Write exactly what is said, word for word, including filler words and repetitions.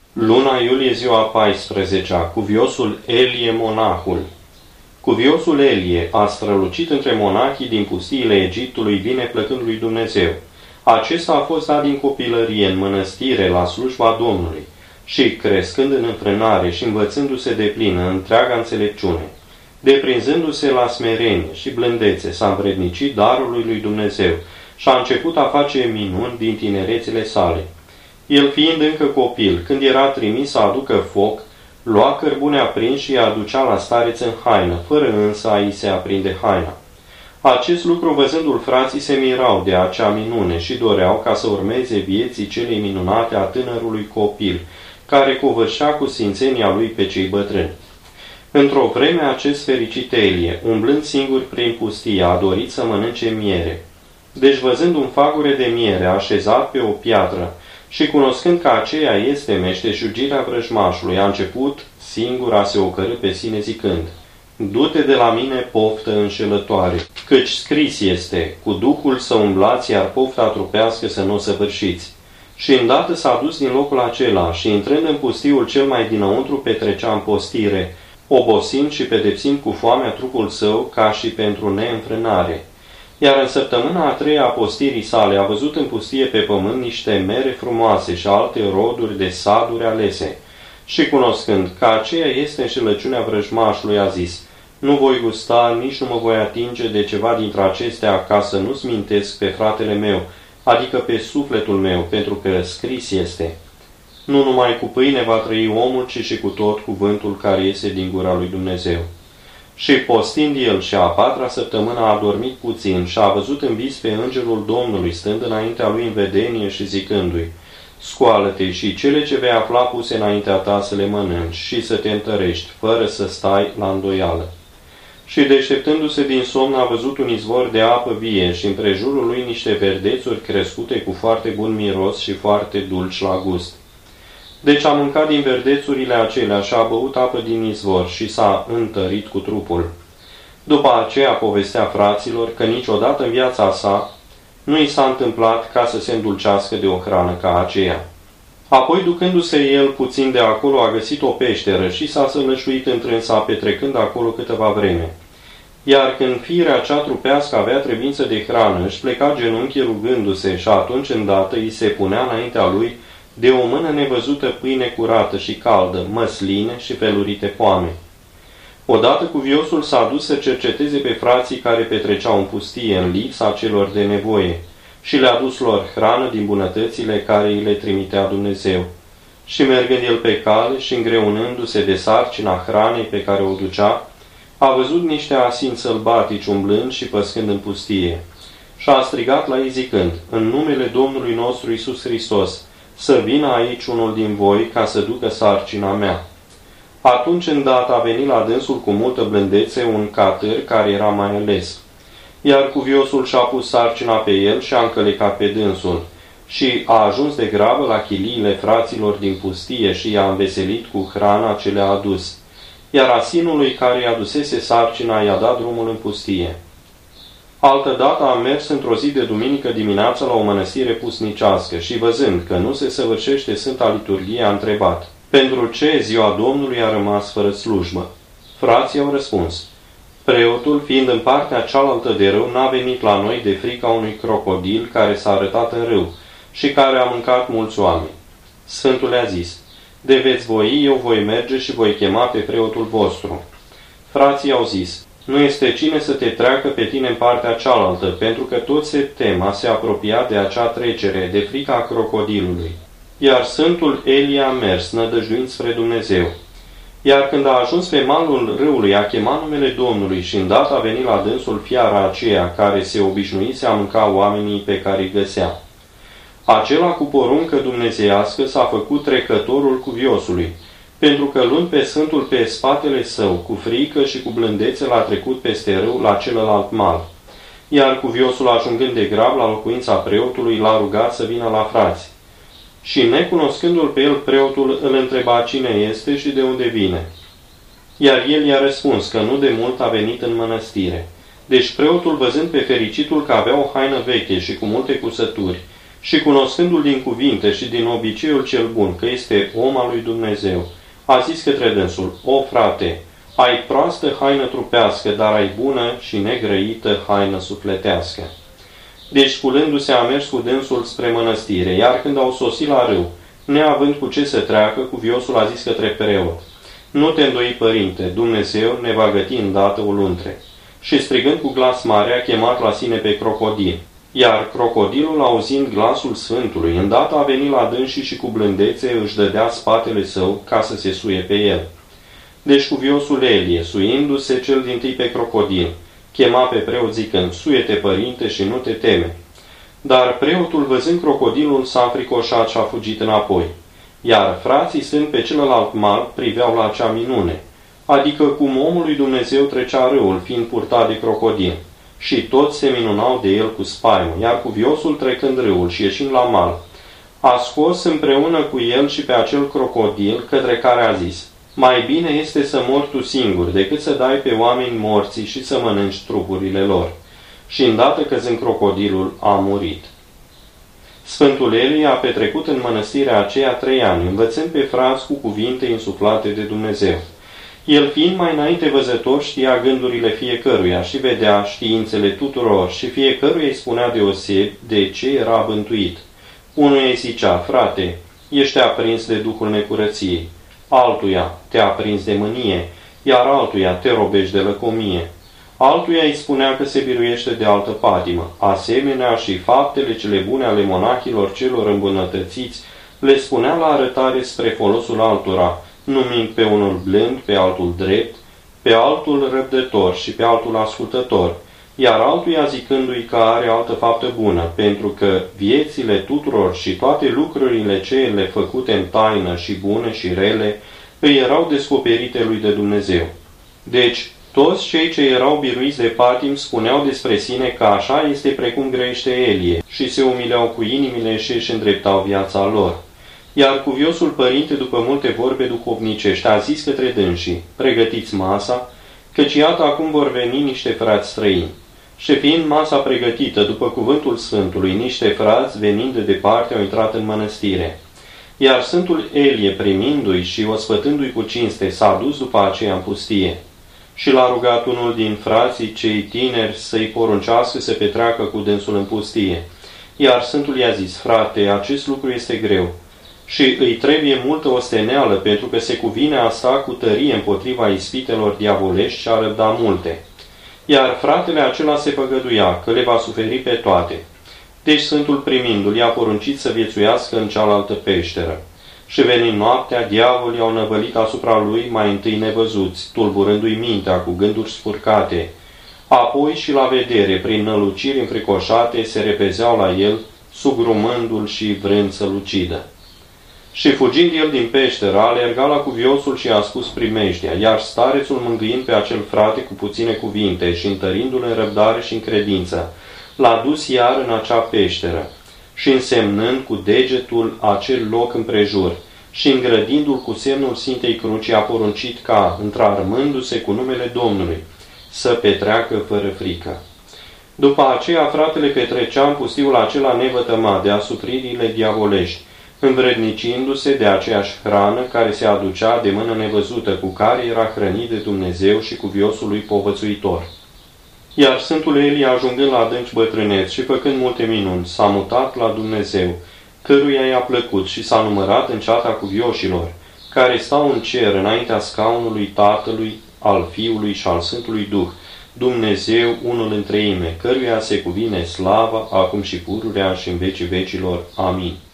Luna iulie, ziua a paisprezecea, cuviosul Elie monahul. Cuviosul Elie a strălucit între monahii din pustiile Egiptului, bine plăcând lui Dumnezeu. Acesta a fost dat din copilărie în mănăstire la slujba Domnului și, crescând în înfrânare și învățându-se de plin în întreaga înțelepciune, deprinzându-se la smerenie și blândețe, s-a învrednicit darului lui Dumnezeu și a început a face minuni din tinerețile sale. El fiind încă copil, când era trimis să aducă foc, lua cărbune aprins și îi aducea la stareț în haină, fără însă a-i se aprinde haina. Acest lucru, văzându-l, frații se mirau de acea minune și doreau ca să urmeze vieții celei minunate a tânărului copil, care covârșea cu sfințenia lui pe cei bătrâni. Într-o vreme, acest fericit Elie, umblând singur prin pustie, a dorit să mănânce miere. Deci, văzând un fagure de miere așezat pe o piatră și cunoscând că aceea este meșteșugirea vrăjmașului, a început singur a se ocărî pe sine zicând: Du-te de la mine, poftă înșelătoare, căci scris este, cu Duhul să umblați, iar pofta trupească să nu o săvârșiți. Și îndată s-a dus din locul acela și, intrând în pustiul cel mai dinăuntru, petrecea în postire, obosind și pedepsind cu foamea trupul său ca și pentru neînfrânare. Iar în săptămâna a treia a postirii sale a văzut în pustie pe pământ niște mere frumoase și alte roduri de saduri alese. Și cunoscând că aceea este înșelăciunea vrăjmașului, a zis: Nu voi gusta, nici nu mă voi atinge de ceva dintre acestea, ca să nu smintesc pe fratele meu, adică pe sufletul meu, pentru că scris este: Nu numai cu pâine va trăi omul, ci și cu tot cuvântul care iese din gura lui Dumnezeu. Și postind el și a patra săptămână a dormit puțin și a văzut în vis pe îngerul Domnului, stând înaintea lui în vedenie și zicându-i: Scoală-te și cele ce vei afla puse înaintea ta să le mănânci și să te întărești, fără să stai la îndoială. Și deșteptându-se din somn a văzut un izvor de apă vie și împrejurul lui niște verdețuri crescute cu foarte bun miros și foarte dulci la gust. Deci a mâncat din verdețurile acelea și a băut apă din izvor și s-a întărit cu trupul. După aceea povestea fraților că niciodată în viața sa nu i s-a întâmplat ca să se îndulcească de o hrană ca aceea. Apoi, ducându-se el puțin de acolo, a găsit o peșteră și s-a sălășuit întrânsa, petrecând acolo câteva vreme. Iar când firea cea trupească avea trebuință de hrană, își pleca genunchii rugându-se și atunci îndată îi se punea înaintea lui de o mână nevăzută pâine curată și caldă, măsline și felurite poame. Odată cuviosul s-a dus să cerceteze pe frații care petreceau în pustie în lipsa celor de nevoie și le-a dus lor hrană din bunătățile care îi le trimitea Dumnezeu. Și mergând el pe cale și îngreunându-se de sarcina hranei pe care o ducea, a văzut niște asini sălbatici umblând și păscând în pustie. Și a strigat la ei zicând: În numele Domnului nostru Iisus Hristos, să vină aici unul din voi ca să ducă sarcina mea. Atunci îndată a venit la dânsul cu multă blândețe un catâr care era mai ales. Iar cuviosul și-a pus sarcina pe el și a încălecat pe dânsul și a ajuns de grabă la chiliile fraților din pustie și i-a înveselit cu hrana ce le-a adus. Iar asinului care i-a adusese sarcina i-a dat drumul în pustie. Altădată a mers într-o zi de duminică dimineața la o mănăstire pusnicească și, văzând că nu se săvârșește Sfânta Liturghie, a întrebat: Pentru ce ziua Domnului a rămas fără slujbă? Frații au răspuns: Preotul, fiind în partea cealaltă de râu, n-a venit la noi de frica unui crocodil care s-a arătat în râu și care a mâncat mulți oameni. Sfântul le-a zis: De veți voi, eu voi merge și voi chema pe preotul vostru. Frații au zis: Nu este cine să te treacă pe tine în partea cealaltă, pentru că toți se tem a se apropia de acea trecere, de frica crocodilului. Iar Sfântul Elie a mers, nădăjduind spre Dumnezeu. Iar când a ajuns pe malul râului, a chemat numele Domnului și îndată a venit la dânsul fiara aceea care se obișnuise a mânca oamenii pe care îi găsea. Acela cu poruncă dumnezeiască s-a făcut trecătorul cuviosului, pentru că luând pe Sfântul pe spatele său, cu frică și cu blândețe l-a trecut peste râu la celălalt mal. Iar cuviosul, ajungând de grab la locuința preotului, l-a rugat să vină la frați. Și necunoscându-l pe el, preotul îl întreba cine este și de unde vine. Iar el i-a răspuns că nu de mult a venit în mănăstire. Deci preotul, văzând pe fericitul că avea o haină veche și cu multe cusături, Și cunoscându-l din cuvinte și din obiceiul cel bun, că este om al lui Dumnezeu, a zis către dânsul: O frate, ai proastă haină trupească, dar ai bună și negrăită haină sufletească. Deci, sculându-se, a mers cu dânsul spre mănăstire, iar când au sosit la râu, neavând cu ce să treacă, cuviosul a zis către preot: Nu te îndoi, părinte, Dumnezeu ne va găti îndată o luntre. Și strigând cu glas mare, a chemat la sine pe crocodil. Iar crocodilul, auzind glasul Sfântului, îndată a venit la dânsii și cu blândețe își dădea spatele său ca să se suie pe el. Deci cuviosul Elie, suindu-se cel dintâi pe crocodil, chema pe preot zicând: Suie-te, părinte, și nu te teme. Dar preotul, văzând crocodilul, s-a înfricoșat și a fugit înapoi. Iar frații, stând pe celălalt mal, priveau la acea minune, adică cum omul lui Dumnezeu trecea râul, fiind purtat de crocodil. Și toți se minunau de el cu spaimă, iar cuviosul, trecând râul și ieșind la mal, a scos împreună cu el și pe acel crocodil, către care a zis: Mai bine este să mori tu singur, decât să dai pe oameni morții și să mănânci trupurile lor. Și îndată căzând crocodilul, a murit. Sfântul Elie a petrecut în mănăstirea aceea trei ani, învățând pe frați cu cuvinte insuflate de Dumnezeu. El, fiind mai înainte văzător, știa gândurile fiecăruia și vedea științele tuturor și fiecăruia îi spunea deoseb de ce era bântuit. Unuia îi zicea: Frate, ești aprins de duhul necurăției. Altuia: te-a aprins de mânie, iar altuia: te robești de lăcomie. Altuia îi spunea că se biruiește de altă patimă. Asemenea și faptele cele bune ale monahilor celor îmbunătățiți le spunea la arătare spre folosul altora, numind pe unul blând, pe altul drept, pe altul răbdător și pe altul ascultător, iar altuia zicându-i că are altă faptă bună, pentru că viețile tuturor și toate lucrurile cele făcute în taină și bune și rele îi erau descoperite lui de Dumnezeu. Deci, toți cei ce erau biruiți de patim spuneau despre sine că așa este precum grăiește Elie și se umileau cu inimile și își îndreptau viața lor. Iar cuviosul părinte, după multe vorbe duhovnicești, a zis către dânsii: Pregătiți masa, căci iată acum vor veni niște frați străini. Și fiind masa pregătită, după cuvântul Sfântului, niște frați, venind de departe, au intrat în mănăstire. Iar Sfântul Elie, primindu-i și ospătându-i cu cinste, s-a dus după aceea în pustie. Și l-a rugat unul din frații cei tineri să-i poruncească să petreacă cu dânsul în pustie. Iar Sfântul i-a zis: Frate, acest lucru este greu și îi trebuie multă osteneală, pentru că se cuvine a sta cu tărie împotriva ispitelor diavolești și a răbda multe. Iar fratele acela se făgăduia că le va suferi pe toate. Deci Sfântul, primindu-l, i-a poruncit să viețuiască în cealaltă peșteră. Și venind noaptea, diavolii au năvălit asupra lui mai întâi nevăzuți, tulburându-i mintea cu gânduri spurcate. Apoi și la vedere, prin năluciri înfricoșate, se repezeau la el, sugrumându-l și vrând să-l ucidă. Și fugind el din peșteră, a alergat la cuviosul și a spus primejdia, iar starețul, mângâind pe acel frate cu puține cuvinte și întărindu-l în răbdare și în credință, l-a dus iar în acea peșteră și însemnând cu degetul acel loc împrejur și îngrădindu-l cu semnul Sfintei Cruci, a poruncit ca, întrarmându-se cu numele Domnului, să petreacă fără frică. După aceea, fratele petrecea în pustiul acela nevătămat de asupririle diavolești, învrednicindu-se de aceeași hrană care se aducea de mână nevăzută, cu care era hrănit de Dumnezeu și cuviosul lui povățuitor. Iar Sfântul Elie, ajungând la adânci bătrâneți și făcând multe minuni, s-a mutat la Dumnezeu, căruia i-a plăcut, și s-a numărat în ceata cuvioșilor, care stau în cer înaintea scaunului Tatălui, al Fiului și al Sfântului Duh, Dumnezeu unul în treime, căruia se cuvine slava, acum și pururea și în vecii vecilor. Amin.